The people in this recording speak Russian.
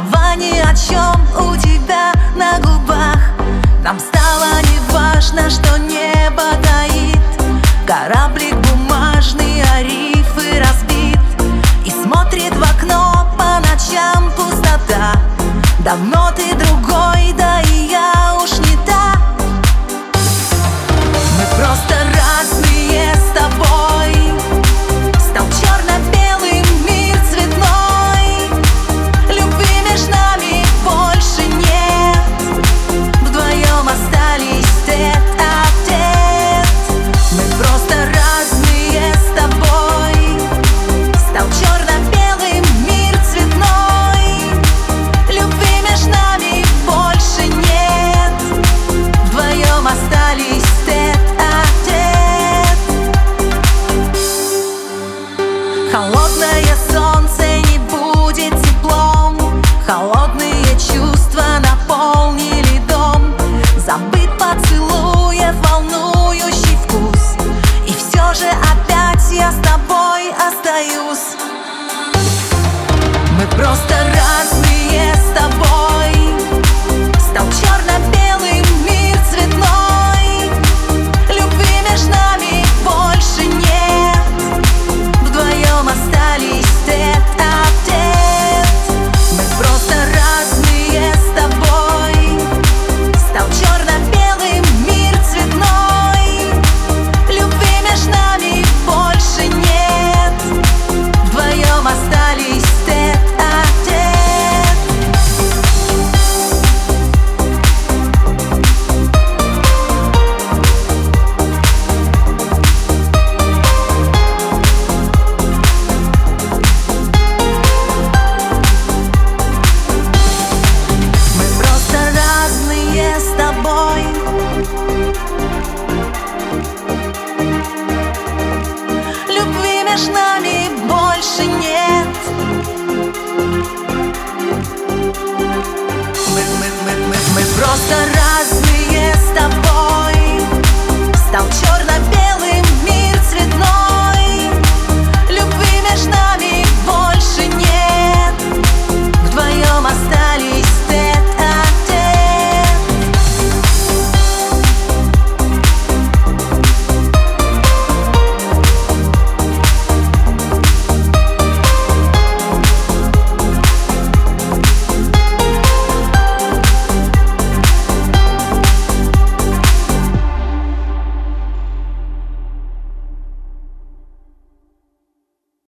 Слова ни о чем у тебя на губах. Нам стало неважно, что небо таит. Кораблик бумажный, а рифы разбит. И смотрит в окно по ночам пустота. Давно ты другой, да и я уж не та. Мы просто разные с тобой. Стал черно-белым мир цветной. Любви между нами больше нет. Вдвоем остались тет-а-тет. Мы просто разные с тобой. Стал черно-белым мир цветной. Любви между нами больше нет. Вдвоем остались тет-а-тет. Холодное солнце не будет теплом. Холодные чувства наполнили дом. Забыт поцелуев волнующий вкус. И все же опять я с тобой остаюсь. Мы просто разные с тобой. Стал черно-белым мир цветной. Любви между нами больше нет. Вдвоем остались тет-а-тет. Мы просто разные с тобой. Стал черно-белым мир цветной. Любви между нами больше нет. Вдвоем остались тет-а-тет. Мы просто разные с тобой. Любви между нами больше нет. Мы просто разные.